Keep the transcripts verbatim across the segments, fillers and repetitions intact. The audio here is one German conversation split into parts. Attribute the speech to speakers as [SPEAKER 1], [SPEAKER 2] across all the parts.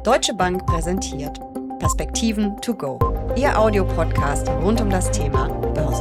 [SPEAKER 1] Deutsche Bank präsentiert Perspektiven to go, Ihr Audiopodcast rund um das Thema Börse.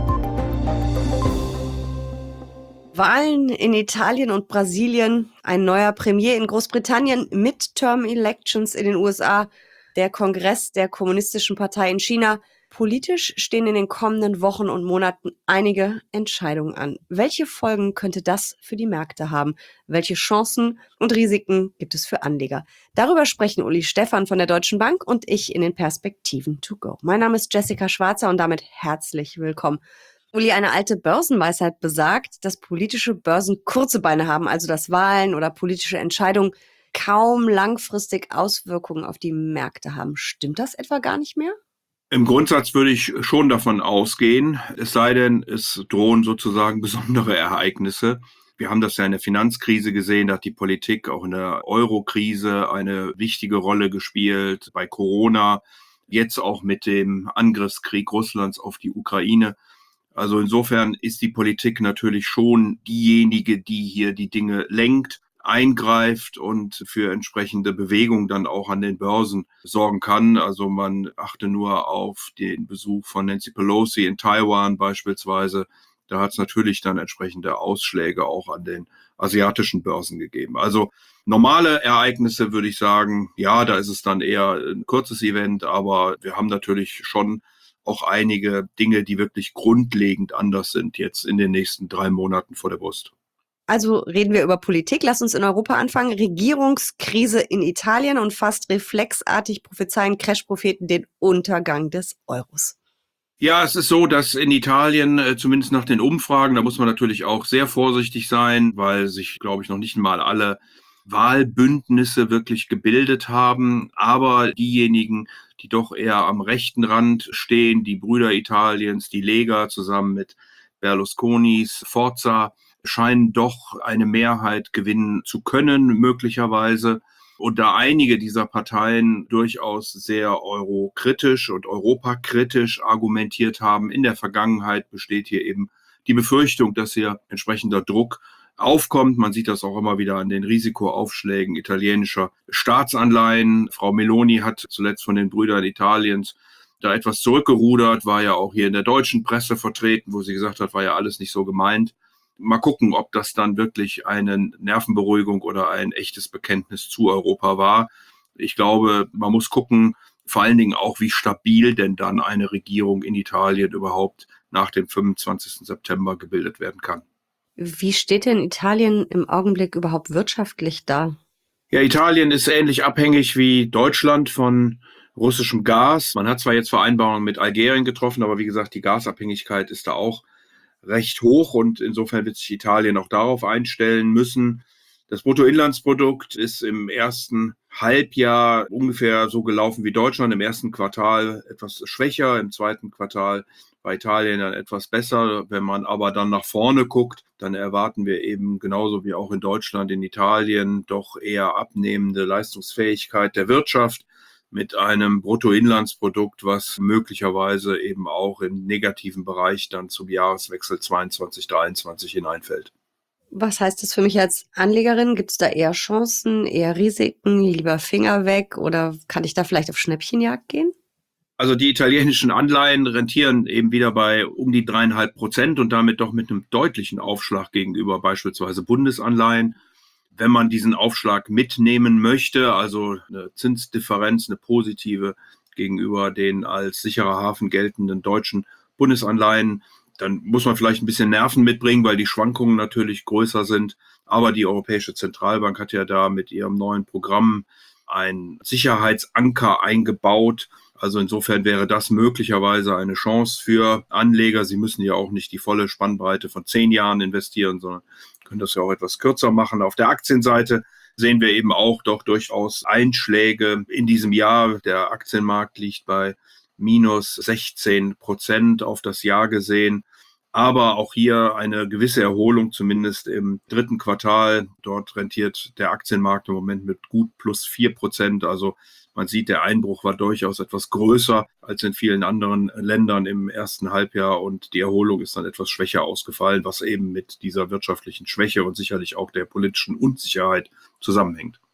[SPEAKER 1] Wahlen in Italien und Brasilien, ein neuer Premier in Großbritannien, Midterm-Elections in den U S A, der Kongress der Kommunistischen Partei in China. Politisch stehen in den kommenden Wochen und Monaten einige Entscheidungen an. Welche Folgen könnte das für die Märkte haben? Welche Chancen und Risiken gibt es für Anleger? Darüber sprechen Uli Stephan von der Deutschen Bank und ich in den Perspektiven to go. Mein Name ist Jessica Schwarzer und damit herzlich willkommen. Uli, eine alte Börsenweisheit besagt, dass politische Börsen kurze Beine haben, also dass Wahlen oder politische Entscheidungen kaum langfristig Auswirkungen auf die Märkte haben. Stimmt das etwa gar nicht mehr?
[SPEAKER 2] Im Grundsatz würde ich schon davon ausgehen, es sei denn, es drohen sozusagen besondere Ereignisse. Wir haben das ja in der Finanzkrise gesehen, da hat die Politik auch in der Euro-Krise eine wichtige Rolle gespielt, bei Corona, jetzt auch mit dem Angriffskrieg Russlands auf die Ukraine. Also insofern ist die Politik natürlich schon diejenige, die hier die Dinge lenkt, eingreift und für entsprechende Bewegung dann auch an den Börsen sorgen kann. Also man achte nur auf den Besuch von Nancy Pelosi in Taiwan beispielsweise. Da hat es natürlich dann entsprechende Ausschläge auch an den asiatischen Börsen gegeben. Also normale Ereignisse würde ich sagen, ja, da ist es dann eher ein kurzes Event, aber wir haben natürlich schon auch einige Dinge, die wirklich grundlegend anders sind jetzt in den nächsten drei Monaten vor der Brust.
[SPEAKER 1] Also reden wir über Politik. Lass uns in Europa anfangen. Regierungskrise in Italien und fast reflexartig prophezeien Crash-Propheten den Untergang des Euros.
[SPEAKER 2] Ja, es ist so, dass in Italien, äh, zumindest nach den Umfragen, da muss man natürlich auch sehr vorsichtig sein, weil sich, glaube ich, noch nicht mal alle Wahlbündnisse wirklich gebildet haben. Aber diejenigen, die doch eher am rechten Rand stehen, die Brüder Italiens, die Lega zusammen mit Berlusconis Forza, scheinen doch eine Mehrheit gewinnen zu können, möglicherweise. Und da einige dieser Parteien durchaus sehr eurokritisch und europakritisch argumentiert haben, in der Vergangenheit besteht hier eben die Befürchtung, dass hier entsprechender Druck aufkommt. Man sieht das auch immer wieder an den Risikoaufschlägen italienischer Staatsanleihen. Frau Meloni hat zuletzt von den Brüdern Italiens da etwas zurückgerudert, war ja auch hier in der deutschen Presse vertreten, wo sie gesagt hat, war ja alles nicht so gemeint. Mal gucken, ob das dann wirklich eine Nervenberuhigung oder ein echtes Bekenntnis zu Europa war. Ich glaube, man muss gucken, vor allen Dingen auch, wie stabil denn dann eine Regierung in Italien überhaupt nach dem fünfundzwanzigsten September gebildet werden kann.
[SPEAKER 1] Wie steht denn Italien im Augenblick überhaupt wirtschaftlich da?
[SPEAKER 2] Ja, Italien ist ähnlich abhängig wie Deutschland von russischem Gas. Man hat zwar jetzt Vereinbarungen mit Algerien getroffen, aber wie gesagt, die Gasabhängigkeit ist da auch recht hoch und insofern wird sich Italien auch darauf einstellen müssen. Das Bruttoinlandsprodukt ist im ersten Halbjahr ungefähr so gelaufen wie Deutschland, im ersten Quartal etwas schwächer, im zweiten Quartal war Italien dann etwas besser. Wenn man aber dann nach vorne guckt, dann erwarten wir eben genauso wie auch in Deutschland, in Italien doch eher abnehmende Leistungsfähigkeit der Wirtschaft mit einem Bruttoinlandsprodukt, was möglicherweise eben auch im negativen Bereich dann zum Jahreswechsel zweiundzwanzig dreiundzwanzig hineinfällt.
[SPEAKER 1] Was heißt das für mich als Anlegerin? Gibt es da eher Chancen, eher Risiken, lieber Finger weg oder kann ich da vielleicht auf Schnäppchenjagd gehen?
[SPEAKER 2] Also die italienischen Anleihen rentieren eben wieder bei um die dreieinhalb Prozent und damit doch mit einem deutlichen Aufschlag gegenüber beispielsweise Bundesanleihen. Wenn man diesen Aufschlag mitnehmen möchte, also eine Zinsdifferenz, eine positive gegenüber den als sicherer Hafen geltenden deutschen Bundesanleihen, dann muss man vielleicht ein bisschen Nerven mitbringen, weil die Schwankungen natürlich größer sind. Aber die Europäische Zentralbank hat ja da mit ihrem neuen Programm einen Sicherheitsanker eingebaut. Also insofern wäre das möglicherweise eine Chance für Anleger. Sie müssen ja auch nicht die volle Spannbreite von zehn Jahren investieren, sondern können das ja auch etwas kürzer machen. Auf der Aktienseite sehen wir eben auch doch durchaus Einschläge in diesem Jahr. Der Aktienmarkt liegt bei minus sechzehn Prozent auf das Jahr gesehen. Aber auch hier eine gewisse Erholung, zumindest im dritten Quartal. Dort rentiert der Aktienmarkt im Moment mit gut plus vier Prozent. Also man sieht, der Einbruch war durchaus etwas größer als in vielen anderen Ländern im ersten Halbjahr und die Erholung ist dann etwas schwächer ausgefallen, was eben mit dieser wirtschaftlichen Schwäche und sicherlich auch der politischen Unsicherheit zusammenhängt.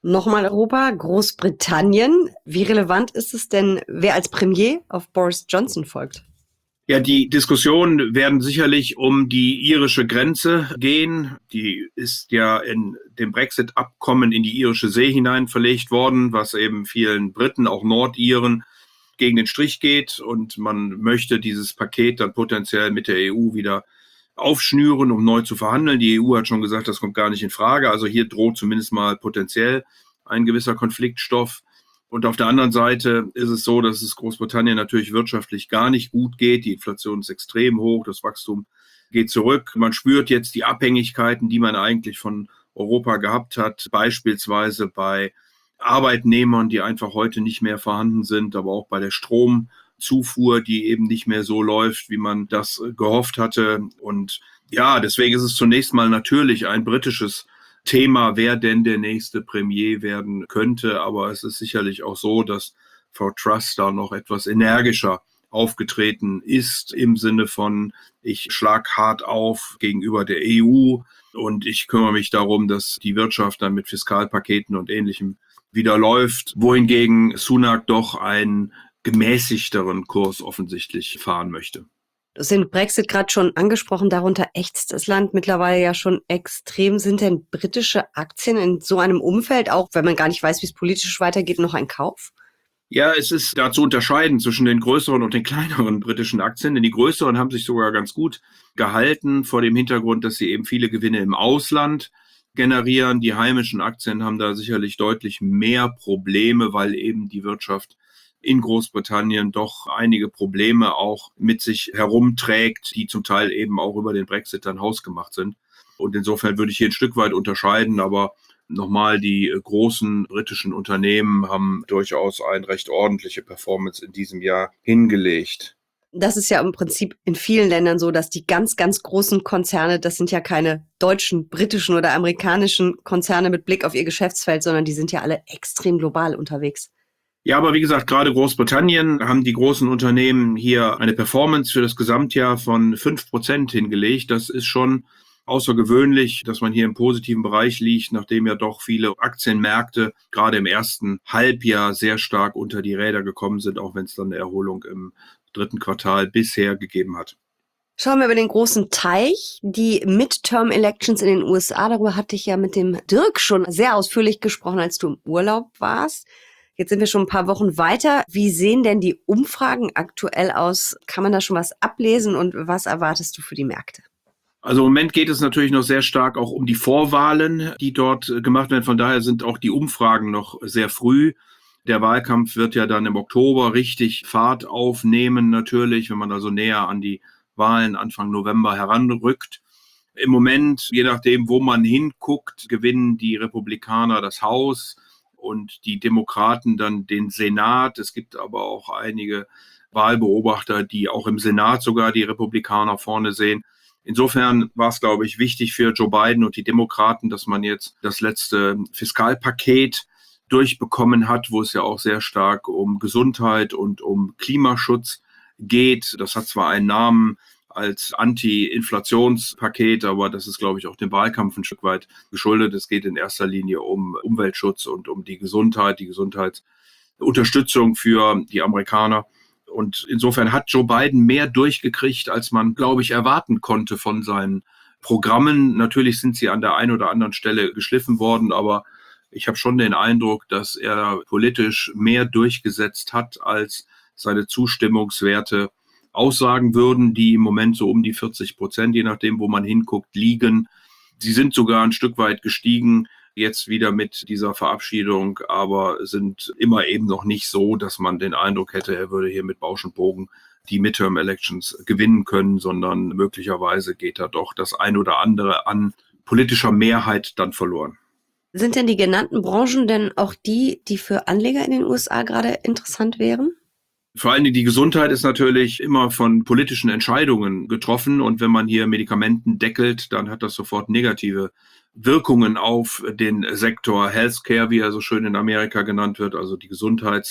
[SPEAKER 1] Nochmal Europa, Großbritannien. Wie relevant ist es denn, wer als Premier auf Boris Johnson folgt?
[SPEAKER 2] Ja, die Diskussionen werden sicherlich um die irische Grenze gehen. Die ist ja in dem Brexit-Abkommen in die irische See hinein verlegt worden, was eben vielen Briten, auch Nordiren, gegen den Strich geht. Und man möchte dieses Paket dann potenziell mit der E U wieder aufschnüren, um neu zu verhandeln. Die E U hat schon gesagt, das kommt gar nicht in Frage. Also hier droht zumindest mal potenziell ein gewisser Konfliktstoff. Und auf der anderen Seite ist es so, dass es Großbritannien natürlich wirtschaftlich gar nicht gut geht. Die Inflation ist extrem hoch, das Wachstum geht zurück. Man spürt jetzt die Abhängigkeiten, die man eigentlich von Europa gehabt hat, beispielsweise bei Arbeitnehmern, die einfach heute nicht mehr vorhanden sind, aber auch bei der Stromzufuhr, die eben nicht mehr so läuft, wie man das gehofft hatte. Und ja, deswegen ist es zunächst mal natürlich ein britisches Thema, wer denn der nächste Premier werden könnte. Aber es ist sicherlich auch so, dass Frau Truss da noch etwas energischer aufgetreten ist im Sinne von, ich schlag hart auf gegenüber der E U und ich kümmere mich darum, dass die Wirtschaft dann mit Fiskalpaketen und Ähnlichem wieder läuft, wohingegen Sunak doch einen gemäßigteren Kurs offensichtlich fahren möchte.
[SPEAKER 1] Du hast den Brexit gerade schon angesprochen, darunter ächzt das Land mittlerweile ja schon extrem. Sind denn britische Aktien in so einem Umfeld, auch wenn man gar nicht weiß, wie es politisch weitergeht, noch ein Kauf?
[SPEAKER 2] Ja, es ist da zu unterscheiden zwischen den größeren und den kleineren britischen Aktien, denn die größeren haben sich sogar ganz gut gehalten vor dem Hintergrund, dass sie eben viele Gewinne im Ausland generieren. Die heimischen Aktien haben da sicherlich deutlich mehr Probleme, weil eben die Wirtschaft in Großbritannien doch einige Probleme auch mit sich herumträgt, die zum Teil eben auch über den Brexit dann hausgemacht sind. Und insofern würde ich hier ein Stück weit unterscheiden, aber nochmal, die großen britischen Unternehmen haben durchaus eine recht ordentliche Performance in diesem Jahr hingelegt.
[SPEAKER 1] Das ist ja im Prinzip in vielen Ländern so, dass die ganz, ganz großen Konzerne, das sind ja keine deutschen, britischen oder amerikanischen Konzerne mit Blick auf ihr Geschäftsfeld, sondern die sind ja alle extrem global unterwegs.
[SPEAKER 2] Ja, aber wie gesagt, gerade Großbritannien haben die großen Unternehmen hier eine Performance für das Gesamtjahr von fünf Prozent hingelegt. Das ist schon außergewöhnlich, dass man hier im positiven Bereich liegt, nachdem ja doch viele Aktienmärkte gerade im ersten Halbjahr sehr stark unter die Räder gekommen sind, auch wenn es dann eine Erholung im dritten Quartal bisher gegeben hat.
[SPEAKER 1] Schauen wir über den großen Teich, die Midterm-Elections in den U S A. Darüber hatte ich ja mit dem Dirk schon sehr ausführlich gesprochen, als du im Urlaub warst. Jetzt sind wir schon ein paar Wochen weiter. Wie sehen denn die Umfragen aktuell aus? Kann man da schon was ablesen und was erwartest du für die Märkte?
[SPEAKER 2] Also im Moment geht es natürlich noch sehr stark auch um die Vorwahlen, die dort gemacht werden. Von daher sind auch die Umfragen noch sehr früh. Der Wahlkampf wird ja dann im Oktober richtig Fahrt aufnehmen, natürlich, wenn man also näher an die Wahlen Anfang November heranrückt. Im Moment, je nachdem, wo man hinguckt, gewinnen die Republikaner das Haus und die Demokraten dann den Senat. Es gibt aber auch einige Wahlbeobachter, die auch im Senat sogar die Republikaner vorne sehen. Insofern war es, glaube ich, wichtig für Joe Biden und die Demokraten, dass man jetzt das letzte Fiskalpaket durchbekommen hat, wo es ja auch sehr stark um Gesundheit und um Klimaschutz geht. Das hat zwar einen Namen als Anti-Inflationspaket, aber das ist, glaube ich, auch dem Wahlkampf ein Stück weit geschuldet. Es geht in erster Linie um Umweltschutz und um die Gesundheit, die Gesundheitsunterstützung für die Amerikaner. Und insofern hat Joe Biden mehr durchgekriegt, als man, glaube ich, erwarten konnte von seinen Programmen. Natürlich sind sie an der einen oder anderen Stelle geschliffen worden, aber ich habe schon den Eindruck, dass er politisch mehr durchgesetzt hat, als seine Zustimmungswerte aussagen würden, die im Moment so um die vierzig Prozent, je nachdem, wo man hinguckt, liegen. Sie sind sogar ein Stück weit gestiegen, jetzt wieder mit dieser Verabschiedung, aber sind immer eben noch nicht so, dass man den Eindruck hätte, er würde hier mit Bausch und Bogen die Midterm-Elections gewinnen können, sondern möglicherweise geht da doch das ein oder andere an politischer Mehrheit dann verloren.
[SPEAKER 1] Sind denn die genannten Branchen denn auch die, die für Anleger in den U S A gerade interessant wären?
[SPEAKER 2] Vor allen Dingen die Gesundheit ist natürlich immer von politischen Entscheidungen getroffen. Und wenn man hier Medikamenten deckelt, dann hat das sofort negative Wirkungen auf den Sektor Healthcare, wie er so schön in Amerika genannt wird, also die Gesundheits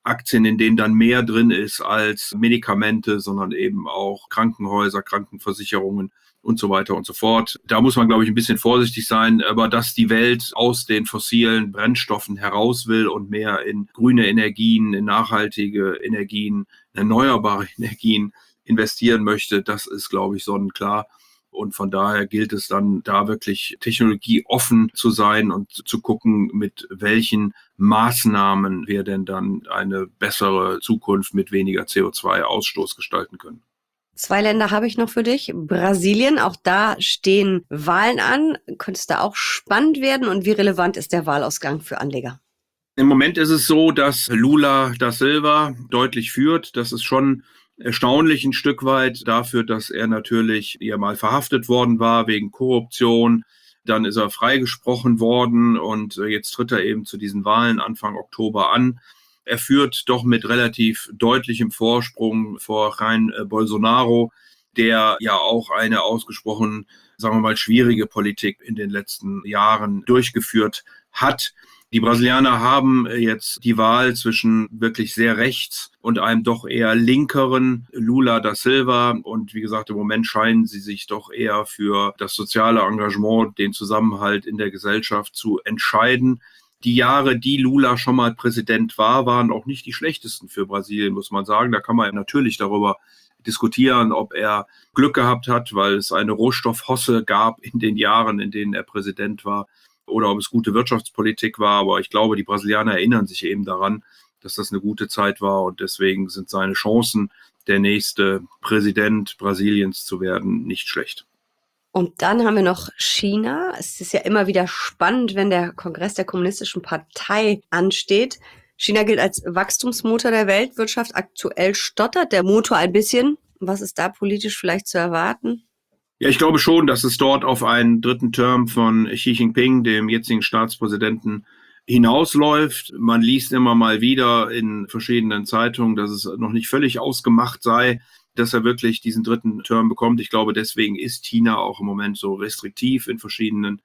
[SPEAKER 2] Aktien, in denen dann mehr drin ist als Medikamente, sondern eben auch Krankenhäuser, Krankenversicherungen und so weiter und so fort. Da muss man, glaube ich, ein bisschen vorsichtig sein, aber dass die Welt aus den fossilen Brennstoffen heraus will und mehr in grüne Energien, in nachhaltige Energien, erneuerbare Energien investieren möchte, das ist, glaube ich, sonnenklar. Und von daher gilt es dann, da wirklich technologieoffen zu sein und zu gucken, mit welchen Maßnahmen wir denn dann eine bessere Zukunft mit weniger C O zwei Ausstoß gestalten können.
[SPEAKER 1] Zwei Länder habe ich noch für dich. Brasilien, auch da stehen Wahlen an. Könnte es da auch spannend werden? Und wie relevant ist der Wahlausgang für Anleger?
[SPEAKER 2] Im Moment ist es so, dass Lula da Silva deutlich führt. Das ist schon erstaunlich ein Stück weit dafür, dass er natürlich ja mal verhaftet worden war wegen Korruption. Dann ist er freigesprochen worden und jetzt tritt er eben zu diesen Wahlen Anfang Oktober an. Er führt doch mit relativ deutlichem Vorsprung vor Jair Bolsonaro, der ja auch eine ausgesprochen, sagen wir mal, schwierige Politik in den letzten Jahren durchgeführt hat. Die Brasilianer haben jetzt die Wahl zwischen wirklich sehr rechts und einem doch eher linkeren Lula da Silva. Und wie gesagt, im Moment scheinen sie sich doch eher für das soziale Engagement, den Zusammenhalt in der Gesellschaft zu entscheiden. Die Jahre, die Lula schon mal Präsident war, waren auch nicht die schlechtesten für Brasilien, muss man sagen. Da kann man natürlich darüber diskutieren, ob er Glück gehabt hat, weil es eine Rohstoffhosse gab in den Jahren, in denen er Präsident war, oder ob es gute Wirtschaftspolitik war. Aber ich glaube, die Brasilianer erinnern sich eben daran, dass das eine gute Zeit war und deswegen sind seine Chancen, der nächste Präsident Brasiliens zu werden, nicht schlecht.
[SPEAKER 1] Und dann haben wir noch China. Es ist ja immer wieder spannend, wenn der Kongress der Kommunistischen Partei ansteht. China gilt als Wachstumsmotor der Weltwirtschaft. Aktuell stottert der Motor ein bisschen. Was ist da politisch vielleicht zu erwarten?
[SPEAKER 2] Ja, ich glaube schon, dass es dort auf einen dritten Term von Xi Jinping, dem jetzigen Staatspräsidenten, hinausläuft. Man liest immer mal wieder in verschiedenen Zeitungen, dass es noch nicht völlig ausgemacht sei, dass er wirklich diesen dritten Term bekommt. Ich glaube, deswegen ist China auch im Moment so restriktiv in verschiedenen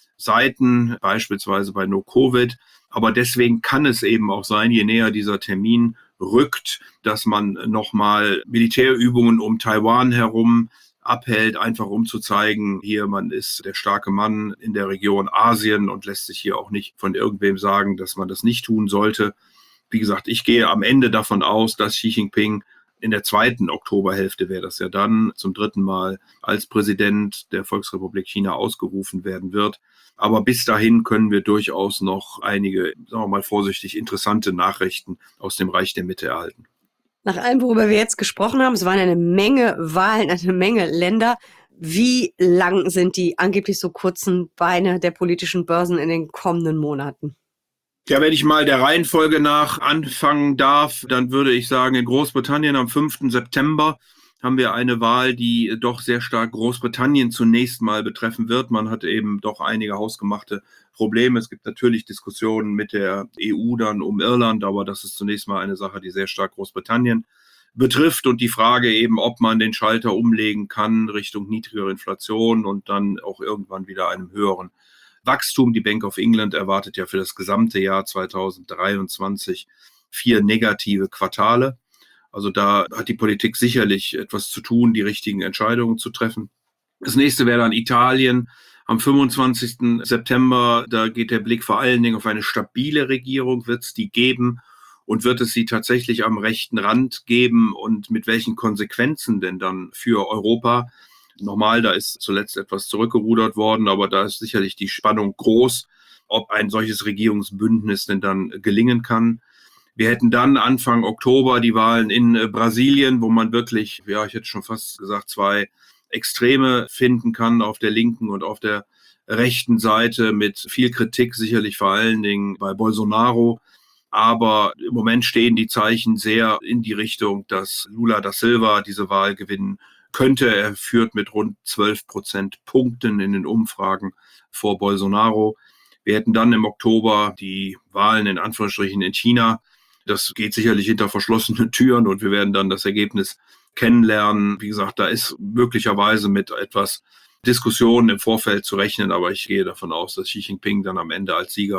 [SPEAKER 2] Seiten, beispielsweise bei No-Covid. Aber deswegen kann es eben auch sein, je näher dieser Termin rückt, dass man nochmal Militärübungen um Taiwan herum abhält, einfach um zu zeigen, hier, man ist der starke Mann in der Region Asien und lässt sich hier auch nicht von irgendwem sagen, dass man das nicht tun sollte. Wie gesagt, ich gehe am Ende davon aus, dass Xi Jinping in der zweiten Oktoberhälfte, wäre das ja dann, zum dritten Mal als Präsident der Volksrepublik China ausgerufen werden wird. Aber bis dahin können wir durchaus noch einige, sagen wir mal vorsichtig, interessante Nachrichten aus dem Reich der Mitte erhalten.
[SPEAKER 1] Nach allem, worüber wir jetzt gesprochen haben, es waren eine Menge Wahlen, eine Menge Länder. Wie lang sind die angeblich so kurzen Beine der politischen Börsen in den kommenden Monaten?
[SPEAKER 2] Ja, wenn ich mal der Reihenfolge nach anfangen darf, dann würde ich sagen, in Großbritannien am fünften September haben wir eine Wahl, die doch sehr stark Großbritannien zunächst mal betreffen wird. Man hat eben doch einige hausgemachte Probleme. Es gibt natürlich Diskussionen mit der E U dann um Irland, aber das ist zunächst mal eine Sache, die sehr stark Großbritannien betrifft. Und die Frage eben, ob man den Schalter umlegen kann Richtung niedriger Inflation und dann auch irgendwann wieder einem höheren Wachstum. Die Bank of England erwartet ja für das gesamte Jahr zweitausenddreiundzwanzig vier negative Quartale. Also da hat die Politik sicherlich etwas zu tun, die richtigen Entscheidungen zu treffen. Das nächste wäre dann Italien am fünfundzwanzigsten September. Da geht der Blick vor allen Dingen auf eine stabile Regierung. Wird es die geben und wird es sie tatsächlich am rechten Rand geben und mit welchen Konsequenzen denn dann für Europa? Nochmal, da ist zuletzt etwas zurückgerudert worden, aber da ist sicherlich die Spannung groß, ob ein solches Regierungsbündnis denn dann gelingen kann. Wir hätten dann Anfang Oktober die Wahlen in Brasilien, wo man wirklich, ja, ich hätte schon fast gesagt, zwei Extreme finden kann auf der linken und auf der rechten Seite mit viel Kritik, sicherlich vor allen Dingen bei Bolsonaro. Aber im Moment stehen die Zeichen sehr in die Richtung, dass Lula da Silva diese Wahl gewinnen könnte. Er führt mit rund zwölf Prozentpunkten in den Umfragen vor Bolsonaro. Wir hätten dann im Oktober die Wahlen in Anführungsstrichen in China. Das geht sicherlich hinter verschlossenen Türen und wir werden dann das Ergebnis kennenlernen. Wie gesagt, da ist möglicherweise mit etwas Diskussionen im Vorfeld zu rechnen, aber ich gehe davon aus, dass Xi Jinping dann am Ende als Sieger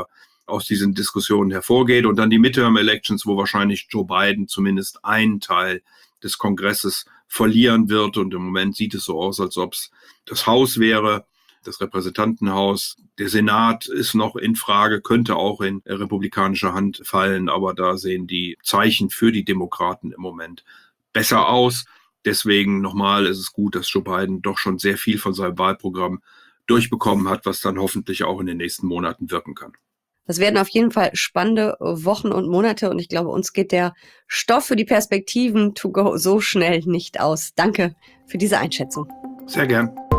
[SPEAKER 2] aus diesen Diskussionen hervorgeht. Und dann die Midterm-Elections, wo wahrscheinlich Joe Biden zumindest einen Teil des Kongresses verlieren wird. Und im Moment sieht es so aus, als ob es das Haus wäre, das Repräsentantenhaus. Der Senat ist noch in Frage, könnte auch in republikanischer Hand fallen, aber da sehen die Zeichen für die Demokraten im Moment besser aus. Deswegen nochmal ist es gut, dass Joe Biden doch schon sehr viel von seinem Wahlprogramm durchbekommen hat, was dann hoffentlich auch in den nächsten Monaten wirken kann.
[SPEAKER 1] Das werden auf jeden Fall spannende Wochen und Monate und ich glaube, uns geht der Stoff für die Perspektiven to go so schnell nicht aus. Danke für diese Einschätzung.
[SPEAKER 2] Sehr gern.